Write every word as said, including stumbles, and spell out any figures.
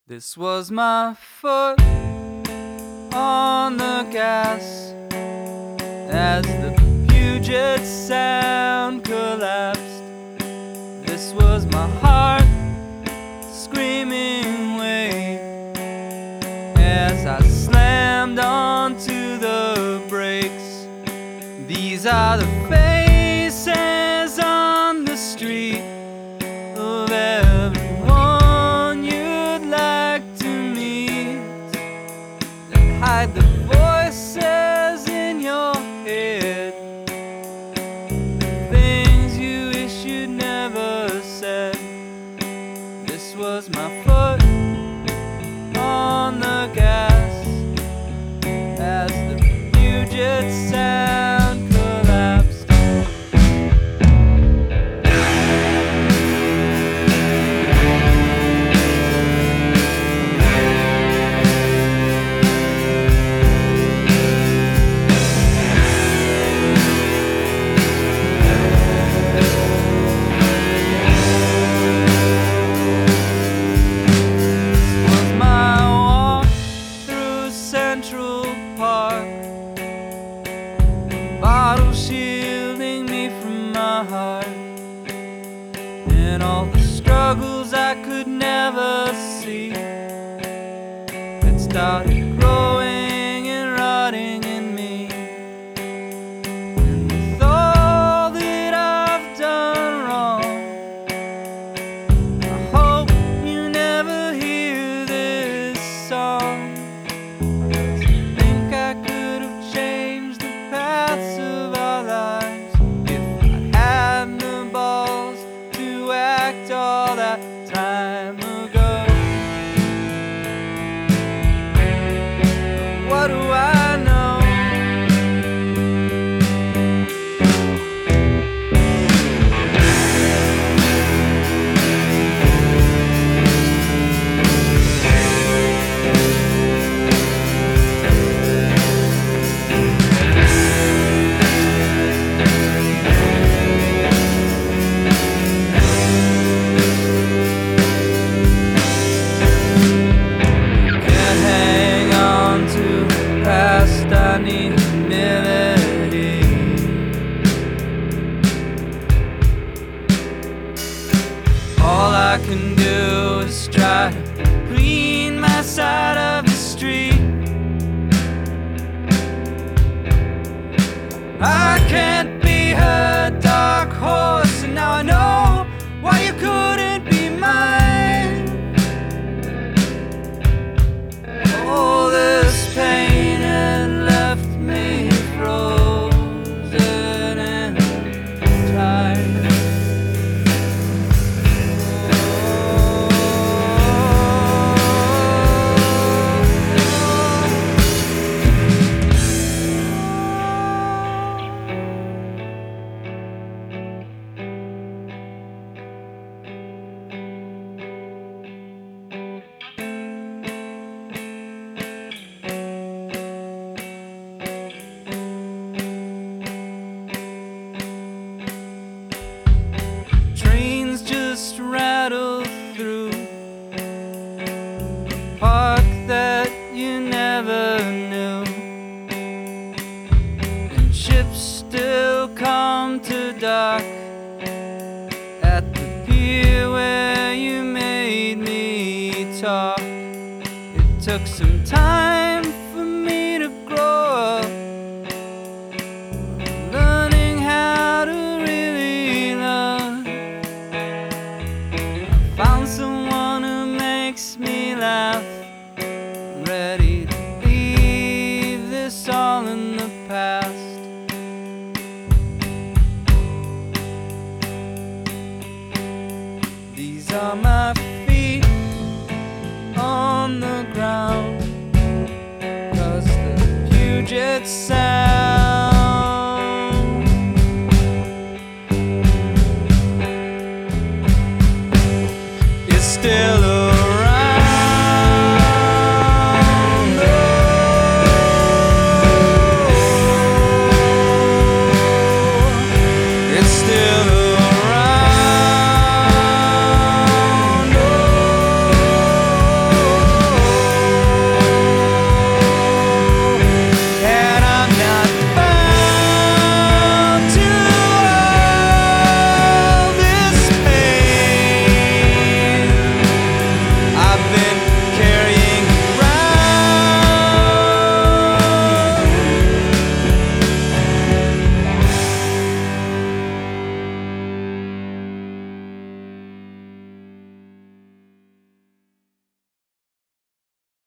This was my foot on the gas as the Puget Sound collapsed. This was my heart screaming wait as I slammed onto the brakes. These are the faces on the street of everyone you'd like to meet, that hide the voices in your head, things you wish you'd never said. This was my foot on the gas as the Puget Sound collapsed. Central Park, bottle shielding me from my heart, and all the struggles I could never see that started growing and rotting in me. And with all that I've done wrong, I hope you never hear this song. All that time ago, what do I know? I need humility. All I can do is try to clean my side of the street. I can't be her dark horse, and now I know why you couldn't be mine. All this pain rattle through a park that you never knew, and ships still come to dock at the pier where you made me talk. It took some time for me to grow up, learning how to really love. Found someone who makes me laugh. I'm ready to leave this all in the past. These are my feet on the ground, 'cause the Puget Sound